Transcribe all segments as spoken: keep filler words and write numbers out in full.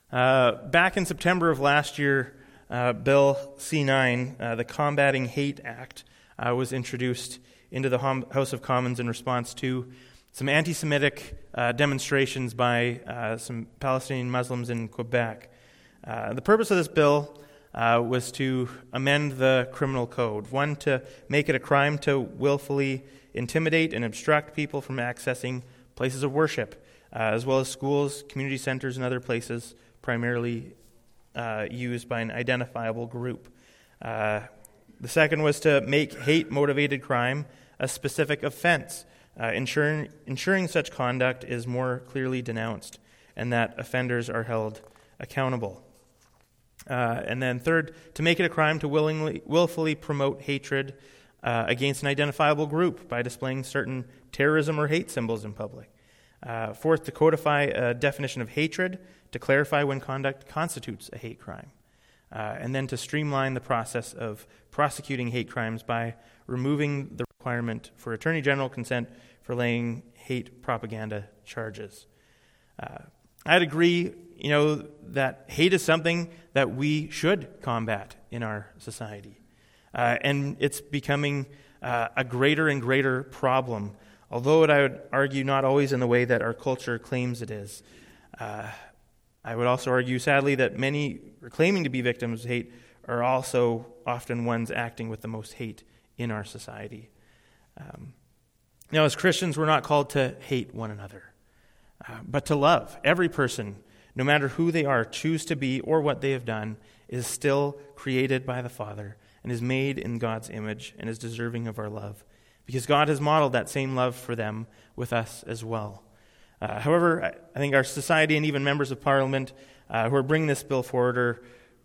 Uh, back in September of last year, uh, Bill C nine, uh, the Combating Hate Act, uh, was introduced into the House of Commons in response to some anti-Semitic uh, demonstrations by uh, some Palestinian Muslims in Quebec. Uh, the purpose of this bill uh, was to amend the criminal code. One, to make it a crime to willfully intimidate and obstruct people from accessing places of worship, uh, as well as schools, community centers, and other places primarily uh, used by an identifiable group. Uh, the second was to make hate-motivated crime a specific offense, uh, ensuring, ensuring such conduct is more clearly denounced and that offenders are held accountable. Uh, and then third, to make it a crime to willingly, willfully promote hatred uh, against an identifiable group by displaying certain terrorism or hate symbols in public. Uh, fourth, to codify a definition of hatred to clarify when conduct constitutes a hate crime. Uh, and then to streamline the process of prosecuting hate crimes by removing the requirement for Attorney General consent for laying hate propaganda charges. Uh, I'd agree, you know, that hate is something that we should combat in our society. Uh, and it's becoming uh, a greater and greater problem, although it, I would argue, not always in the way that our culture claims it is. Uh, I would also argue, sadly, that many claiming to be victims of hate are also often ones acting with the most hate in our society. Um, now, as Christians, we're not called to hate one another, uh, but to love. Every person, no matter who they are, choose to be, or what they have done, is still created by the Father and is made in God's image and is deserving of our love, because God has modeled that same love for them with us as well. Uh, however, I think our society and even members of Parliament uh, who are bringing this bill forward are,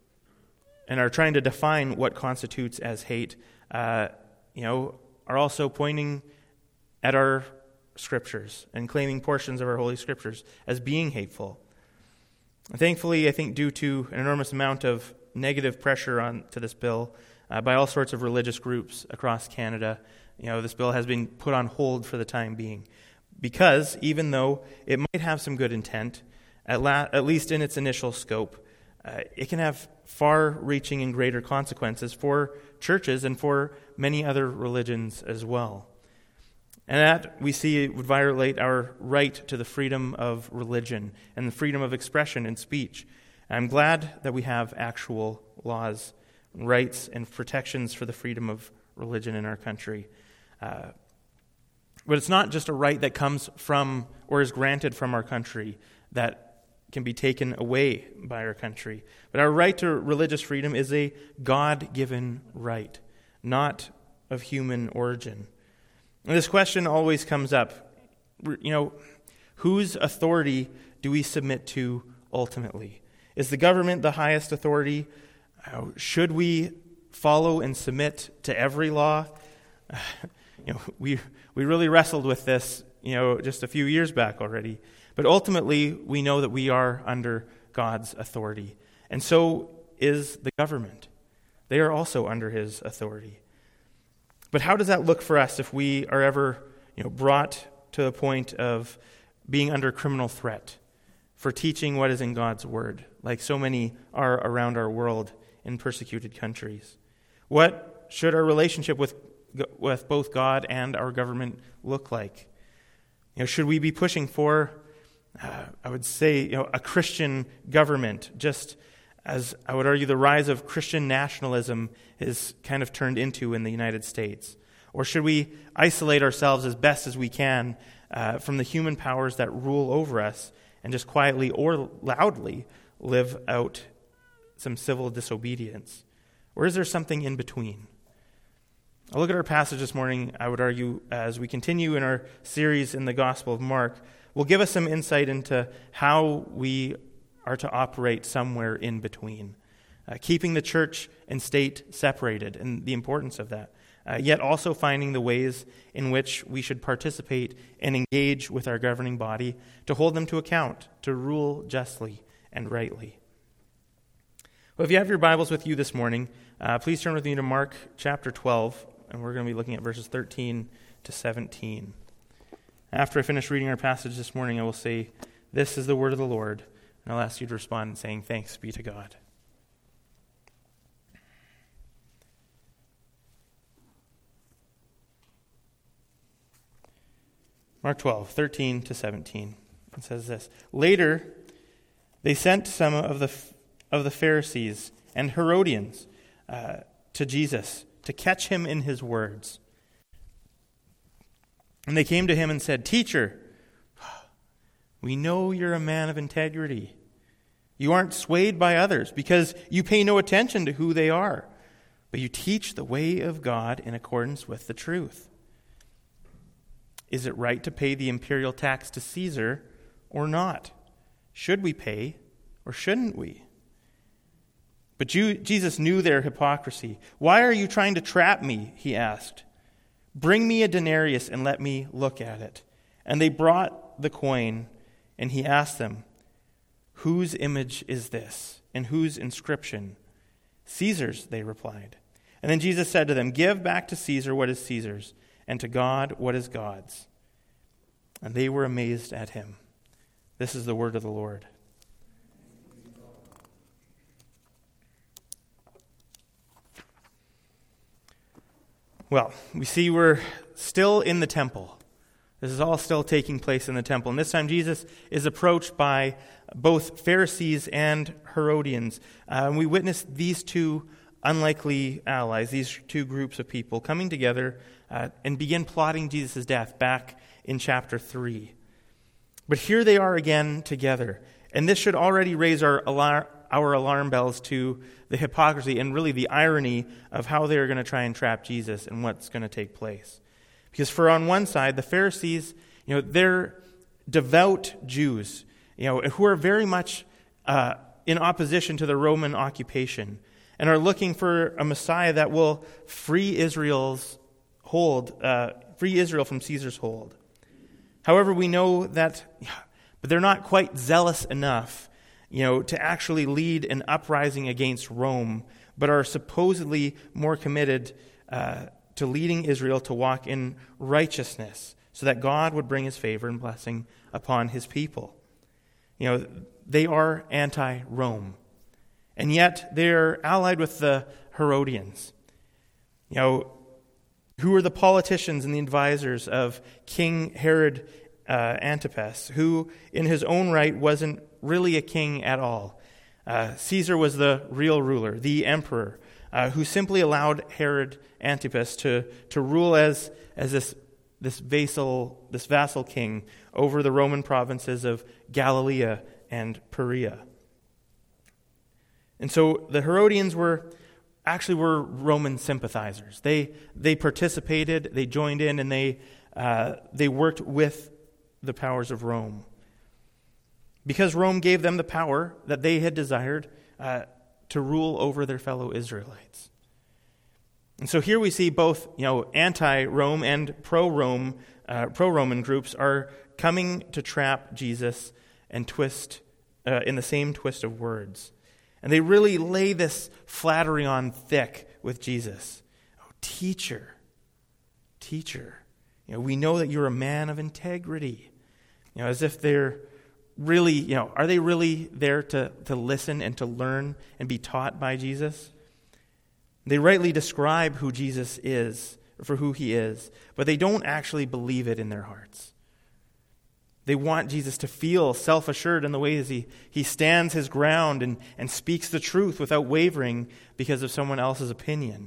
and are trying to define what constitutes as hate, uh, you know, are also pointing at our scriptures and claiming portions of our Holy Scriptures as being hateful. Thankfully, I think due to an enormous amount of negative pressure on to this bill uh, by all sorts of religious groups across Canada, you know, this bill has been put on hold for the time being. Because even though it might have some good intent, at, la- at least in its initial scope, uh, it can have far-reaching and greater consequences for churches and for many other religions as well. And that, we see, would violate our right to the freedom of religion and the freedom of expression and speech. And I'm glad that we have actual laws, rights, and protections for the freedom of religion in our country. Uh, but it's not just a right that comes from or is granted from our country that can be taken away by our country. But our right to religious freedom is a God-given right, not of human origin. And this question always comes up. You know, whose authority do we submit to ultimately? Is the government the highest authority? Uh, should we follow and submit to every law? Uh, you know, we we really wrestled with this, you know, just a few years back already. But ultimately, we know that we are under God's authority, and so is the government. They are also under His authority. But how does that look for us if we are ever, you know, brought to the point of being under criminal threat for teaching what is in God's Word, like so many are around our world in persecuted countries? What should our relationship with with both God and our government look like? You know, should we be pushing for, uh, I would say, you know, a Christian government, just as I would argue the rise of Christian nationalism is kind of turned into in the United States? Or should we isolate ourselves as best as we can uh, from the human powers that rule over us and just quietly or loudly live out some civil disobedience? Or is there something in between? I'll look at our passage this morning, I would argue, as we continue in our series in the Gospel of Mark, will give us some insight into how we are to operate somewhere in between, uh, keeping the church and state separated and the importance of that, uh, yet also finding the ways in which we should participate and engage with our governing body to hold them to account, to rule justly and rightly. Well, if you have your Bibles with you this morning, uh, please turn with me to Mark chapter twelve, and we're going to be looking at verses thirteen to seventeen. After I finish reading our passage this morning, I will say, "This is the word of the Lord. And I'll ask you to respond saying, thanks be to God. Mark twelve, thirteen to seventeen. It says this. Later, they sent some of the of the Pharisees and Herodians uh, to Jesus to catch him in his words. And they came to him and said, Teacher, we know you're a man of integrity. You aren't swayed by others because you pay no attention to who they are, but you teach the way of God in accordance with the truth. Is it right to pay the imperial tax to Caesar or not? Should we pay or shouldn't we? But Jesus knew their hypocrisy. Why are you trying to trap me? He asked. Bring me a denarius and let me look at it. And they brought the coin, and he asked them, Whose image is this, and whose inscription? Caesar's, they replied. And then Jesus said to them, Give back to Caesar what is Caesar's, and to God what is God's. And they were amazed at him. This is the word of the Lord. Well, we see we're still in the temple. This is all still taking place in the temple. And this time Jesus is approached by both Pharisees and Herodians. Uh, and we witness these two unlikely allies, these two groups of people coming together uh, and begin plotting Jesus' death back in chapter three. But here they are again together. And this should already raise our alarm, our alarm bells to the hypocrisy and really the irony of how they're going to try and trap Jesus and what's going to take place. Because for on one side, the Pharisees, you know, they're devout Jews, you know, who are very much uh, in opposition to the Roman occupation and are looking for a Messiah that will free Israel's hold, uh, free Israel from Caesar's hold. However, we know that, but they're not quite zealous enough, you know, to actually lead an uprising against Rome, but are supposedly more committed uh, to leading Israel to walk in righteousness so that God would bring his favor and blessing upon his people. You know, they are anti-Rome, and yet they're allied with the Herodians. You know, who are the politicians and the advisors of King Herod uh, Antipas, who in his own right wasn't really a king at all. Uh, Caesar was the real ruler, the emperor, uh, who simply allowed Herod Antipas to, to rule as, as this, this, vassal, this vassal king over the Roman provinces of Galilee and Perea. And so the Herodians were actually were Roman sympathizers. They they participated, they joined in, and they uh, they worked with the powers of Rome. Because Rome gave them the power that they had desired uh, to rule over their fellow Israelites. And so here we see both, you know, anti-Rome and pro-Rome, uh, pro-Roman groups are coming to trap Jesus and twist uh, in the same twist of words. And they really lay this flattery on thick with Jesus. Oh, teacher, teacher, you know, we know that you're a man of integrity. You know, as if they're really, you know, are they really there to, to listen and to learn and be taught by Jesus? They rightly describe who Jesus is, for who he is, but they don't actually believe it in their hearts. They want Jesus to feel self-assured in the ways he, he stands his ground and, and speaks the truth without wavering because of someone else's opinion.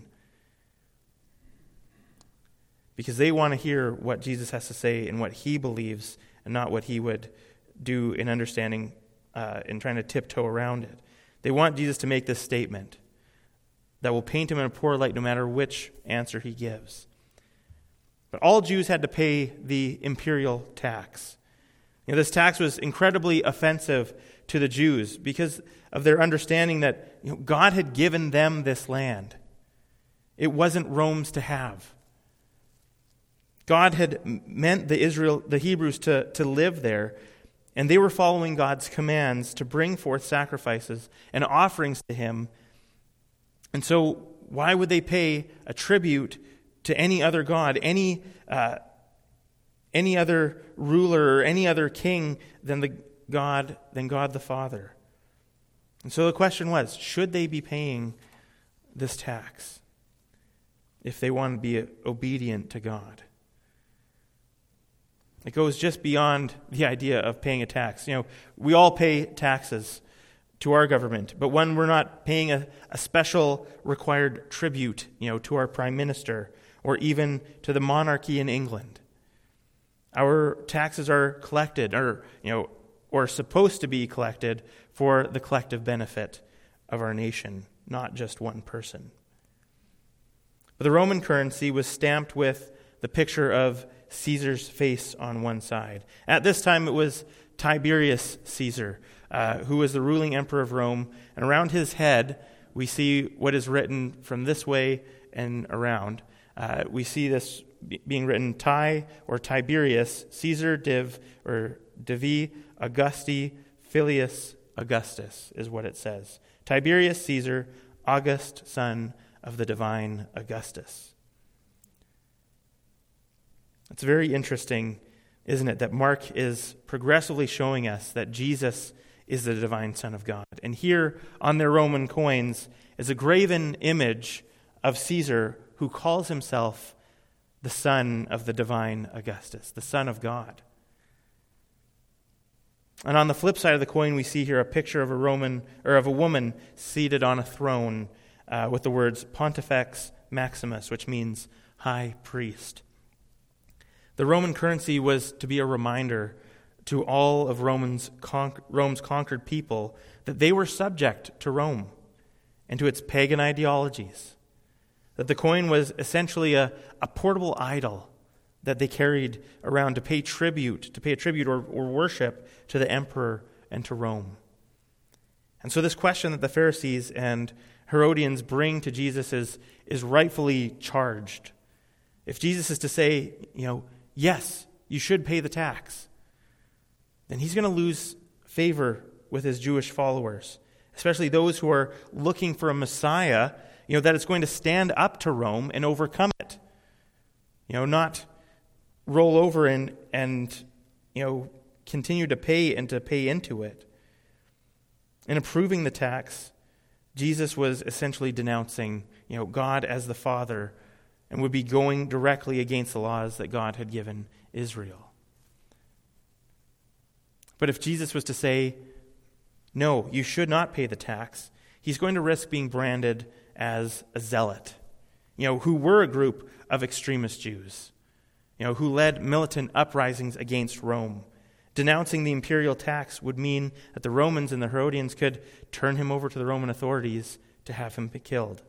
Because they want to hear what Jesus has to say and what he believes and not what he would do in understanding uh, and trying to tiptoe around it. They want Jesus to make this statement that will paint him in a poor light no matter which answer he gives. But all Jews had to pay the imperial tax. You know, this tax was incredibly offensive to the Jews because of their understanding that, you know, God had given them this land. It wasn't Rome's to have. God had meant the Israel, the Hebrews to, to live there, and they were following God's commands to bring forth sacrifices and offerings to him. And so why would they pay a tribute to any other god, any uh, any other ruler or any other king than the God than God the Father. And so the question was, should they be paying this tax if they want to be obedient to God? It goes just beyond the idea of paying a tax. You know, we all pay taxes to our government, but when we're not paying a, a special required tribute, you know, to our prime minister or even to the monarchy in England. Our taxes are collected, or you know, or supposed to be collected for the collective benefit of our nation, not just one person. But the Roman currency was stamped with the picture of Caesar's face on one side. At this time, it was Tiberius Caesar, uh, who was the ruling emperor of Rome, and around his head, we see what is written from this way and around. Uh, we see this being written Ti or Tiberius, Caesar Div or Divi Augusti Filius Augustus is what it says. Tiberius Caesar, August, son of the divine Augustus. It's very interesting, isn't it, that Mark is progressively showing us that Jesus is the divine Son of God. And here on their Roman coins is a graven image of Caesar who calls himself the son of the divine Augustus, the Son of God. And on the flip side of the coin, we see here a picture of a Roman or of a woman seated on a throne uh, with the words Pontifex Maximus, which means high priest. The Roman currency was to be a reminder to all of Rome's, con- Rome's conquered people that they were subject to Rome and to its pagan ideologies. That the coin was essentially a, a portable idol that they carried around to pay tribute, to pay a tribute or, or worship to the emperor and to Rome. And so this question that the Pharisees and Herodians bring to Jesus is, is rightfully charged. If Jesus is to say, you know, yes, you should pay the tax, then he's going to lose favor with his Jewish followers, especially those who are looking for a Messiah, you know, that is going to stand up to Rome and overcome it. You know, not roll over and, and you know, continue to pay and to pay into it. In approving the tax, Jesus was essentially denouncing, you know, God as the Father and would be going directly against the laws that God had given Israel. But if Jesus was to say, no, you should not pay the tax, he's going to risk being branded as a zealot, you know, who were a group of extremist Jews, you know, who led militant uprisings against Rome. Denouncing the imperial tax would mean that the Romans and the Herodians could turn him over to the Roman authorities to have him killed.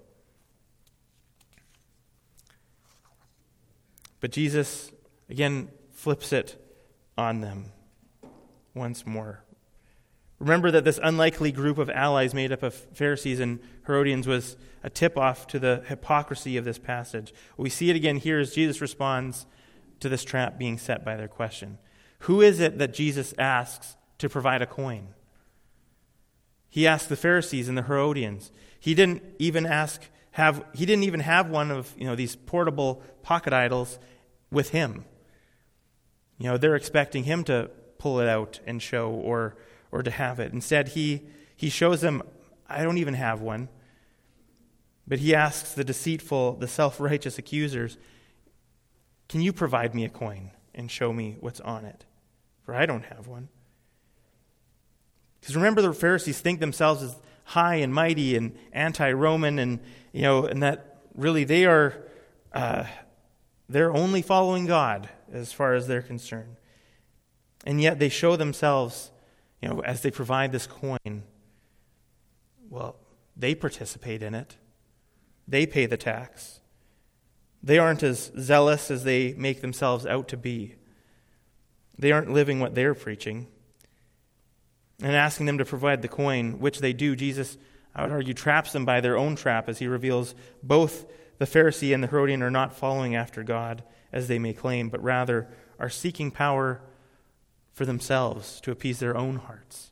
But Jesus, again, flips it on them once more. Remember that this unlikely group of allies made up of Pharisees and Herodians was a tip-off to the hypocrisy of this passage. We see it again here as Jesus responds to this trap being set by their question. Who is it that Jesus asks to provide a coin? He asked the Pharisees and the Herodians. He didn't even ask have he didn't even have one of, you know, these portable pocket idols with him. You know, they're expecting him to pull it out and show or or to have it. Instead, he he shows them, I don't even have one. But he asks the deceitful, the self-righteous accusers, can you provide me a coin and show me what's on it? For I don't have one. Because remember, the Pharisees think themselves as high and mighty and anti-Roman, and you know, and that really they are uh, they're only following God as far as they're concerned. And yet they show themselves, you know, as they provide this coin, well, they participate in it. They pay the tax. They aren't as zealous as they make themselves out to be. They aren't living what they're preaching. And asking them to provide the coin, which they do, Jesus, I would argue, traps them by their own trap as he reveals both the Pharisee and the Herodian are not following after God as they may claim, but rather are seeking power for themselves to appease their own hearts.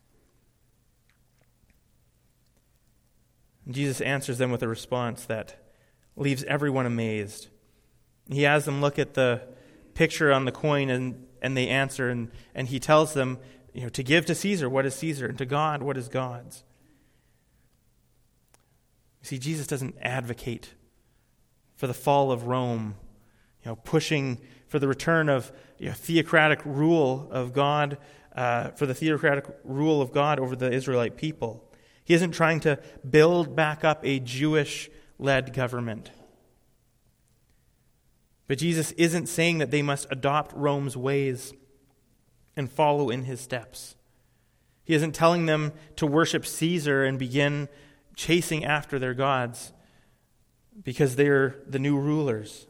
And Jesus answers them with a response that leaves everyone amazed. He has them look at the picture on the coin and, and they answer, and, and he tells them, you know, to give to Caesar what is Caesar, and to God what is God's. You see, Jesus doesn't advocate for the fall of Rome, you know, pushing for the return of you know, theocratic rule of God, uh, for the theocratic rule of God over the Israelite people. He isn't trying to build back up a Jewish-led government. But Jesus isn't saying that they must adopt Rome's ways and follow in his steps. He isn't telling them to worship Caesar and begin chasing after their gods because they're the new rulers.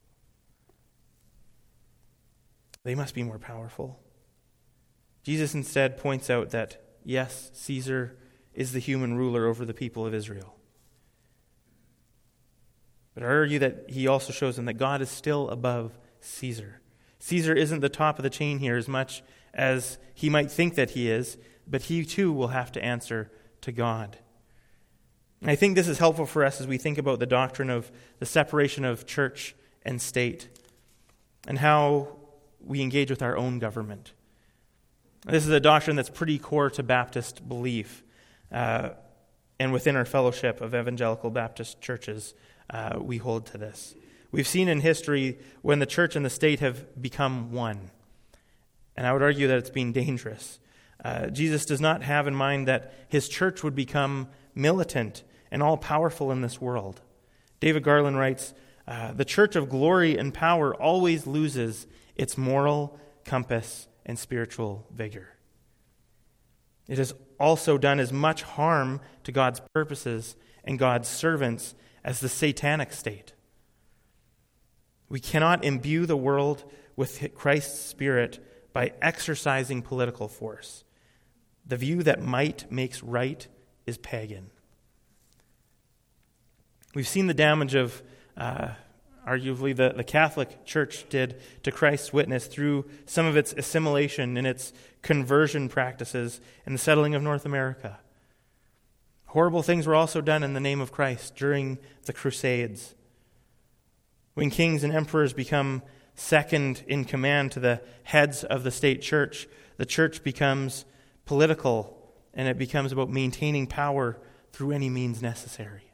They must be more powerful. Jesus instead points out that, yes, Caesar is the human ruler over the people of Israel. But I argue that he also shows them that God is still above Caesar. Caesar isn't the top of the chain here as much as he might think that he is, but he too will have to answer to God. And I think this is helpful for us as we think about the doctrine of the separation of church and state and how we engage with our own government. This is a doctrine that's pretty core to Baptist belief uh, and within our fellowship of evangelical Baptist churches. Uh, we hold to this. We've seen in history when the church and the state have become one. And I would argue that it's been dangerous. Uh, Jesus does not have in mind that his church would become militant and all-powerful in this world. David Garland writes, uh, the church of glory and power always loses its moral compass and spiritual vigor. It has also done as much harm to God's purposes and God's servants as the satanic state. We cannot imbue the world with Christ's Spirit by exercising political force. The view that might makes right is pagan. We've seen the damage of, uh, arguably, the, the Catholic Church did to Christ's witness through some of its assimilation and its conversion practices in the settling of North America. Horrible things were also done in the name of Christ during the Crusades. When kings and emperors become second in command to the heads of the state church, the church becomes political, and it becomes about maintaining power through any means necessary.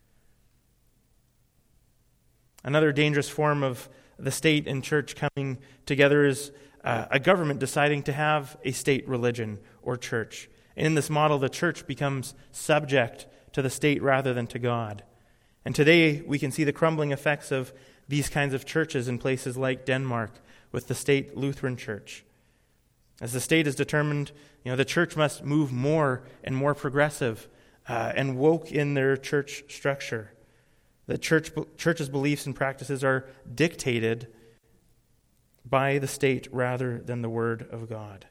Another dangerous form of the state and church coming together is uh, a government deciding to have a state religion or church. And in this model, the church becomes subject to the state rather than to God. And today, we can see the crumbling effects of these kinds of churches in places like Denmark with the state Lutheran Church. As the state is determined, you know, the church must move more and more progressive uh, and woke in their church structure. The church, church's beliefs and practices are dictated by the state rather than the Word of God.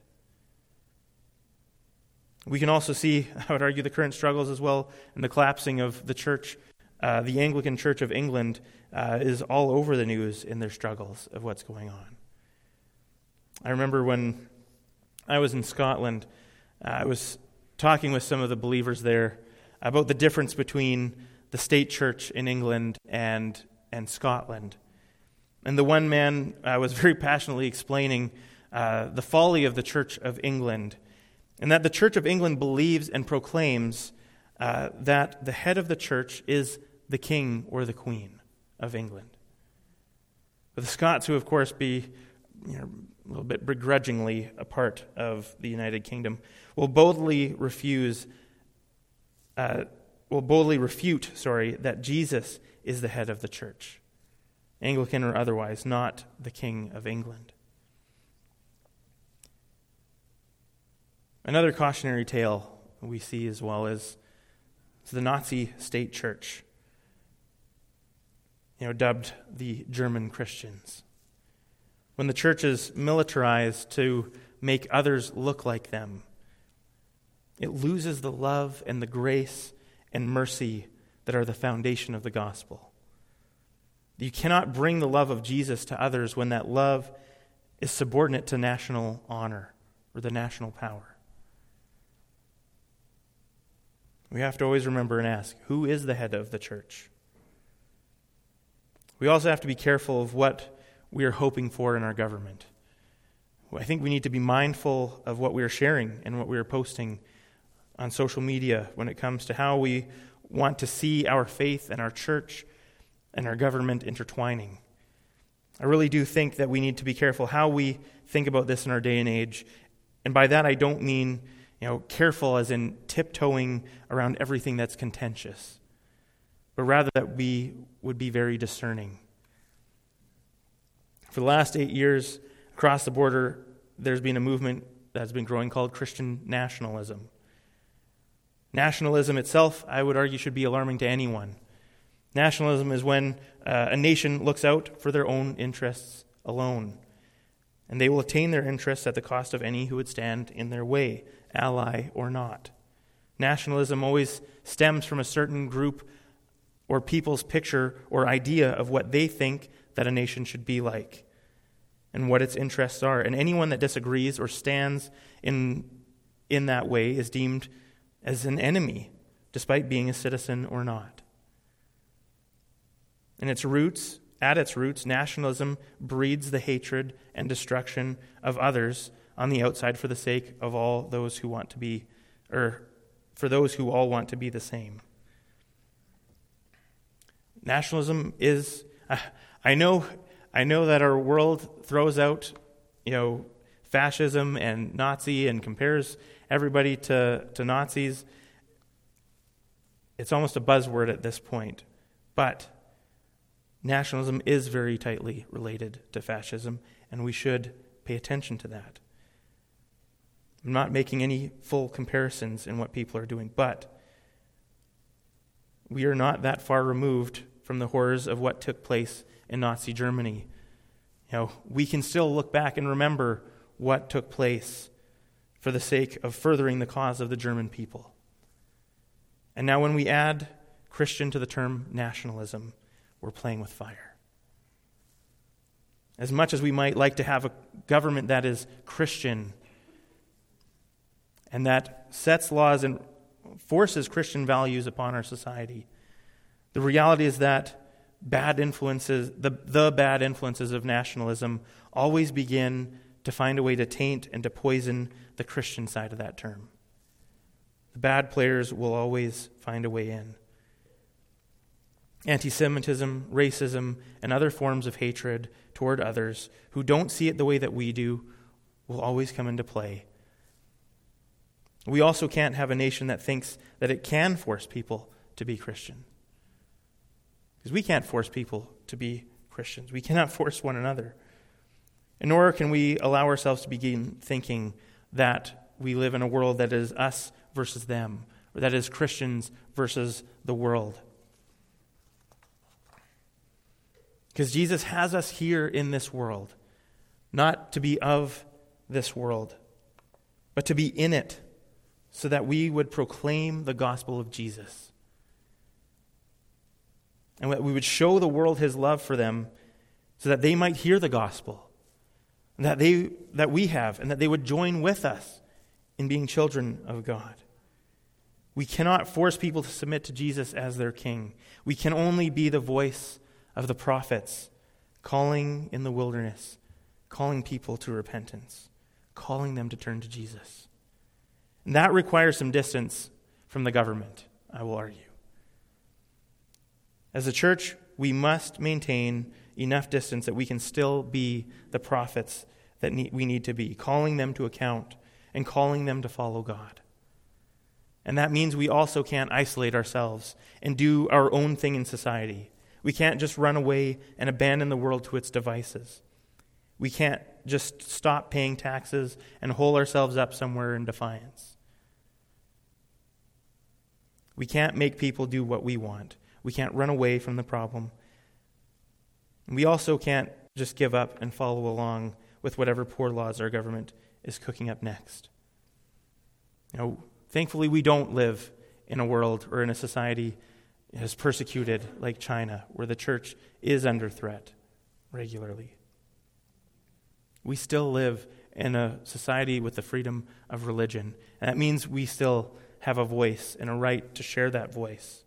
We can also see, I would argue, the current struggles as well in the collapsing of the church. Uh, the Anglican Church of England uh, is all over the news in their struggles of what's going on. I remember when I was in Scotland, uh, I was talking with some of the believers there about the difference between the state church in England and, and Scotland. And the one man uh, was very passionately explaining uh, the folly of the Church of England, and that the Church of England believes and proclaims uh, that the head of the church is the king or the queen of England. But the Scots, who of course be you know, a little bit begrudgingly a part of the United Kingdom, will boldly refuse, uh, will boldly refute, sorry, that Jesus is the head of the church, Anglican or otherwise, not the King of England. Another cautionary tale we see as well is the Nazi state church, you know, dubbed the German Christians. When the church is militarized to make others look like them, it loses the love and the grace and mercy that are the foundation of the gospel. You cannot bring the love of Jesus to others when that love is subordinate to national honor or the national power. We have to always remember and ask, who is the head of the church? We also have to be careful of what we are hoping for in our government. I think we need to be mindful of what we are sharing and what we are posting on social media when it comes to how we want to see our faith and our church and our government intertwining. I really do think that we need to be careful how we think about this in our day and age. And by that I don't mean, you know, careful as in tiptoeing around everything that's contentious, but rather that we would be very discerning. For the last eight years, across the border, there's been a movement that's been growing called Christian nationalism. Nationalism itself, I would argue, should be alarming to anyone. Nationalism is when uh, a nation looks out for their own interests alone, and they will attain their interests at the cost of any who would stand in their way, ally or not. Nationalism always stems from a certain group or people's picture or idea of what they think that a nation should be like and what its interests are. And anyone that disagrees or stands in, in that way is deemed as an enemy, despite being a citizen or not. In its roots, at its roots, nationalism breeds the hatred and destruction of others on the outside for the sake of all those who want to be, or for those who all want to be the same. Nationalism is, uh, I know, I know that our world throws out, you know, fascism and Nazi and compares everybody to, to Nazis. It's almost a buzzword at this point, but nationalism is very tightly related to fascism, and we should pay attention to that. I'm not making any full comparisons in what people are doing, but we are not that far removed from the horrors of what took place in Nazi Germany. You know, we can still look back and remember what took place for the sake of furthering the cause of the German people. And now when we add Christian to the term nationalism, we're playing with fire. As much as we might like to have a government that is Christian and that sets laws and forces Christian values upon our society, the reality is that bad influences, the, the bad influences of nationalism always begin to find a way to taint and to poison the Christian side of that term. The bad players will always find a way in. Anti-Semitism, racism, and other forms of hatred toward others who don't see it the way that we do will always come into play. We also can't have a nation that thinks that it can force people to be Christian. Because we can't force people to be Christians. We cannot force one another. And nor can we allow ourselves to begin thinking that we live in a world that is us versus them, or that is Christians versus the world. Because Jesus has us here in this world, not to be of this world, but to be in it, so that we would proclaim the gospel of Jesus. And that we would show the world his love for them, so that they might hear the gospel, and that they that we have, and that they would join with us in being children of God. We cannot force people to submit to Jesus as their king. We can only be the voice of the prophets, calling in the wilderness, calling people to repentance, calling them to turn to Jesus. And that requires some distance from the government, I will argue. As a church, we must maintain enough distance that we can still be the prophets that we need to be, calling them to account and calling them to follow God. And that means we also can't isolate ourselves and do our own thing in society. We can't just run away and abandon the world to its devices. We can't just stop paying taxes and hole ourselves up somewhere in defiance. We can't make people do what we want. We can't run away from the problem. We also can't just give up and follow along with whatever poor laws our government is cooking up next. You know, thankfully, we don't live in a world or in a society is persecuted like China, where the church is under threat regularly. We still live in a society with the freedom of religion, and that means we still have a voice and a right to share that voice.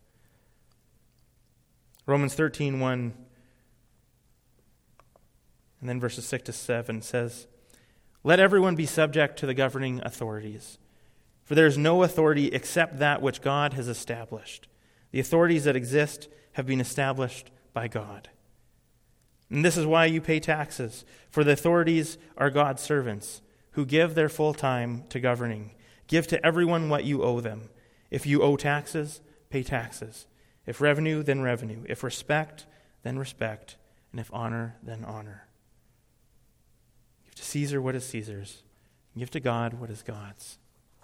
Romans thirteen one, and then verses six to seven says, Let everyone be subject to the governing authorities, for there is no authority except that which God has established. The authorities that exist have been established by God. And this is why you pay taxes, for the authorities are God's servants, who give their full time to governing. Give to everyone what you owe them. If you owe taxes, pay taxes. If revenue, then revenue. If respect, then respect. And if honor, then honor. Give to Caesar what is Caesar's. And give to God what is God's.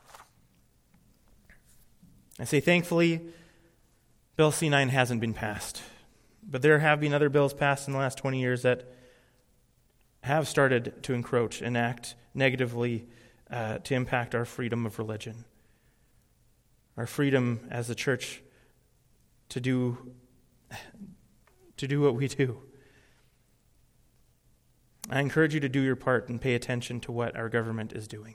I say thankfully, Bill C nine hasn't been passed. But there have been other bills passed in the last twenty years that have started to encroach and act negatively uh, to impact our freedom of religion. Our freedom as a church to do, to do what we do. I encourage you to do your part and pay attention to what our government is doing.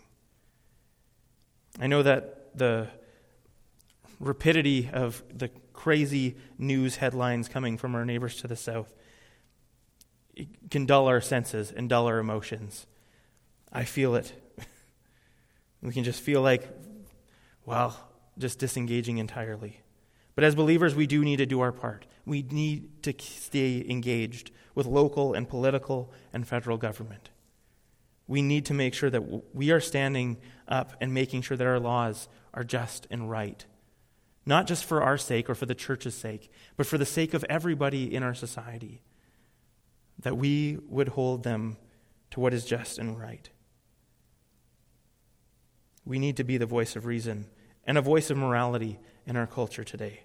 I know that the rapidity of the crazy news headlines coming from our neighbors to the south can dull our senses and dull our emotions. I feel it. We can just feel like, well, just disengaging entirely. But as believers, we do need to do our part. We need to stay engaged with local and political and federal government. We need to make sure that we are standing up and making sure that our laws are just and right. Not just for our sake or for the church's sake, but for the sake of everybody in our society. That we would hold them to what is just and right. We need to be the voice of reason and a voice of morality in our culture today.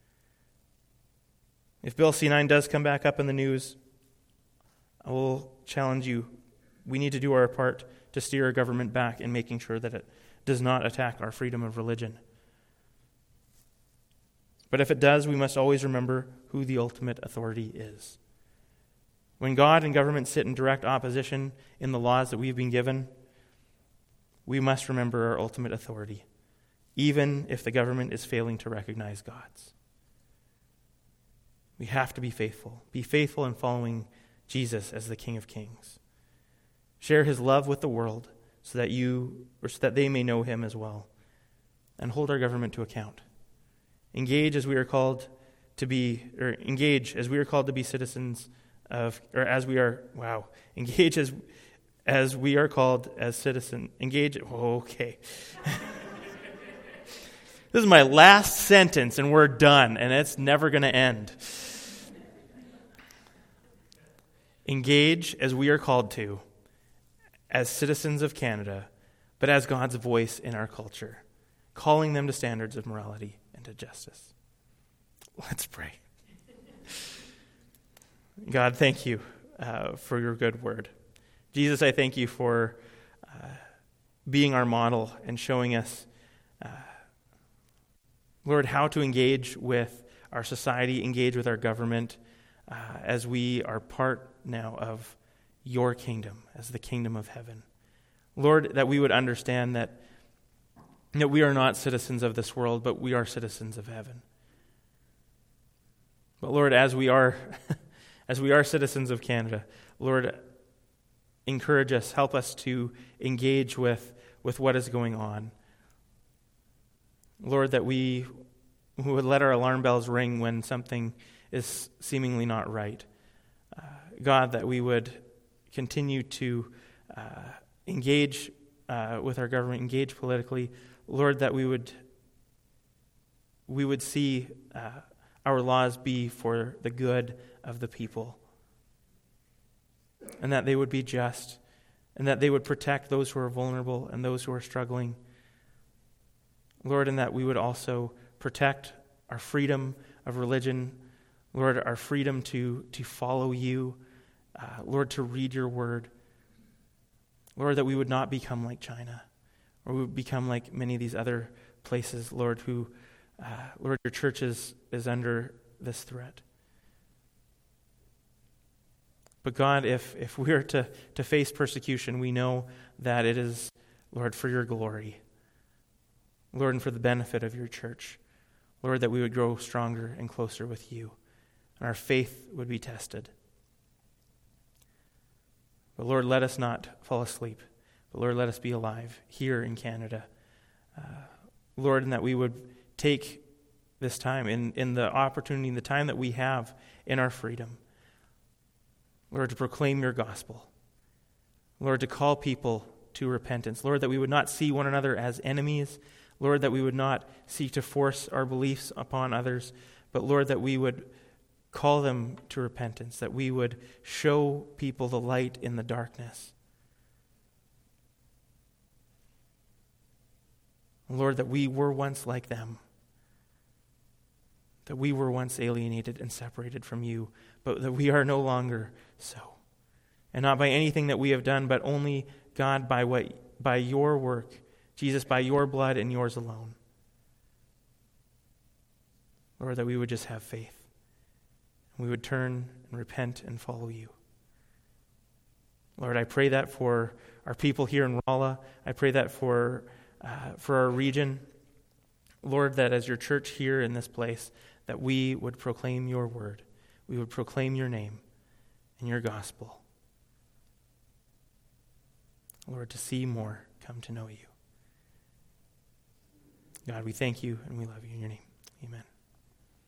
If Bill C nine does come back up in the news, I will challenge you. We need to do our part to steer our government back in making sure that it does not attack our freedom of religion. But if it does, we must always remember who the ultimate authority is. When God and government sit in direct opposition in the laws that we've been given, we must remember our ultimate authority, even if the government is failing to recognize God's. We have to be faithful. Be faithful in following Jesus as the King of Kings. Share his love with the world so that you, or so that they may know him as well. And hold our government to account. Engage as we are called to be, or engage as we are called to be citizens of, or as we are, wow, engage as as we are called as citizens. Engage, oh, okay. This is my last sentence and we're done, and it's never going to end. Engage as we are called to, as citizens of Canada, but as God's voice in our culture, calling them to standards of morality and to justice. Let's pray. God, thank you uh, for your good word. Jesus, I thank you for uh, being our model and showing us, uh, Lord, how to engage with our society, engage with our government, uh, as we are part now of your kingdom, as the kingdom of heaven. Lord, that we would understand that, that we are not citizens of this world, but we are citizens of heaven. But Lord, as we are, as we are citizens of Canada, Lord, encourage us, help us to engage with, with what is going on. Lord, that we would let our alarm bells ring when something is seemingly not right. Uh, God, that we would continue to uh, engage uh, with our government, engage politically. Lord, that we would we would see uh, our laws be for the good of the people, and that they would be just, and that they would protect those who are vulnerable and those who are struggling. Lord, and that we would also protect our freedom of religion, Lord, our freedom to, to follow you, uh, Lord, to read your word. Lord, that we would not become like China, or we would become like many of these other places, Lord, who, uh, Lord, your church is, is under this threat. But God, if, if we are to, to face persecution, we know that it is, Lord, for your glory. Lord, and for the benefit of your church. Lord, that we would grow stronger and closer with you, and our faith would be tested. But Lord, let us not fall asleep. But But Lord, let us be alive here in Canada. Uh, Lord, and that we would take this time, in, in the opportunity, in the time that we have in our freedom, Lord, to proclaim your gospel. Lord, to call people to repentance. Lord, that we would not see one another as enemies. Lord, that we would not seek to force our beliefs upon others. But Lord, that we would call them to repentance, that we would show people the light in the darkness. Lord, that we were once like them, that we were once alienated and separated from you, but that we are no longer so. And not by anything that we have done, but only, God, by what, by your work, Jesus, by your blood and yours alone. Lord, that we would just have faith. We would turn and repent and follow you. Lord, I pray that for our people here in Rolla. I pray that for uh, for our region. Lord, that as your church here in this place, that we would proclaim your word. We would proclaim your name and your gospel. Lord, to see more come to know you. God, we thank you and we love you in your name. Amen.